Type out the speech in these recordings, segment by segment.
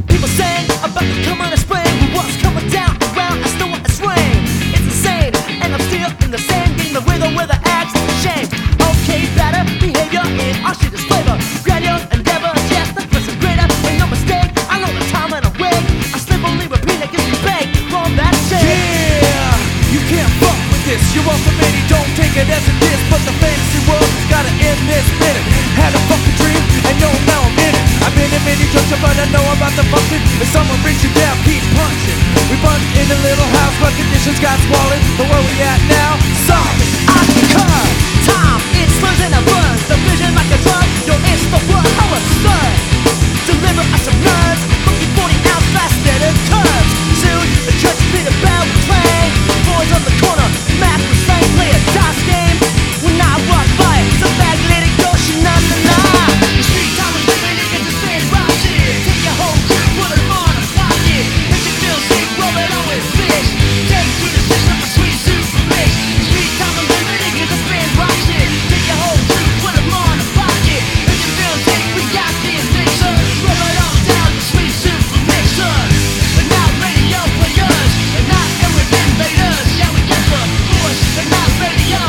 People saying about the coming of spring, what's coming down around us, know what it's rain. It's insane, and I'm still in the same game, the rhythm with the acts of shame. Okay, better behavior in our shit is flavor. Gradual endeavor, yes, the person greater. Make no mistake, I know the time and away. I slowly repeat it, gets me baked from that shit. Yeah, you can't fuck with this. You're welcome, many don't take it as a diss, but the fantasy world has gotta end this minute. Had a fucking dream, and no, now I'm in it. I've been in many junction, but I know about the function. If someone brings you down, keep punching. We bunched in a little house, but conditions got swollen. But where we at now? Solid. I concur. Time, it slows and it runs. The vision like a drug. Yo, it's the word, how absurd. Deliver us some nerds. Looking 40-ounce fast-fitted curves. Soon, the church beat a bell with twang. Boys on the corner, map with slang, play a dice game. When I walk by it, some bag lady go, she nah. Street time is living, it gets the same rock shit. Take your whole crew, put it on a pocket. If you feel sick, roll it on with fish. Take to the system a sweet super mix. Street time is living, it gets the same rock shit. Take your whole crew, put it on a pocket. If you feel sick, we got this mixer. Roll it on down the sweet super mixer. We're not radio players, we're not errant invaders. Yeah, we got the voice, but not radio.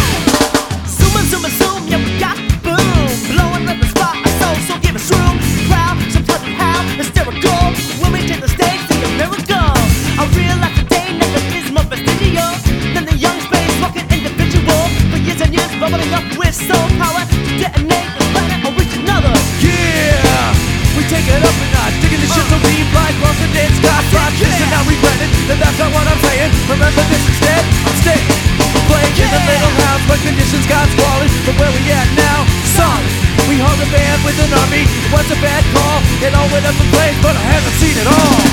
Zoom, yeah, we got the boom. Blowing up the spot, so give us room. Proud, sometimes we howl, hysterical. When we take the stage, see a miracle. I realize today, never is more vestigial than the young space walking individual. For years and years, bubbling up with soul power to detonate the planet or reach another. Yeah, we take it up a notch, digging the shit so deep like lost and dead Scott Rogers, and now regret it. That's not what I'm saying. Remember this instead, I'm staying. Playing in a little house, but conditions got squalid. But where we at now? Solid. We hung a band with an army. It was a bad call. It all went up in flames, but I haven't seen it all.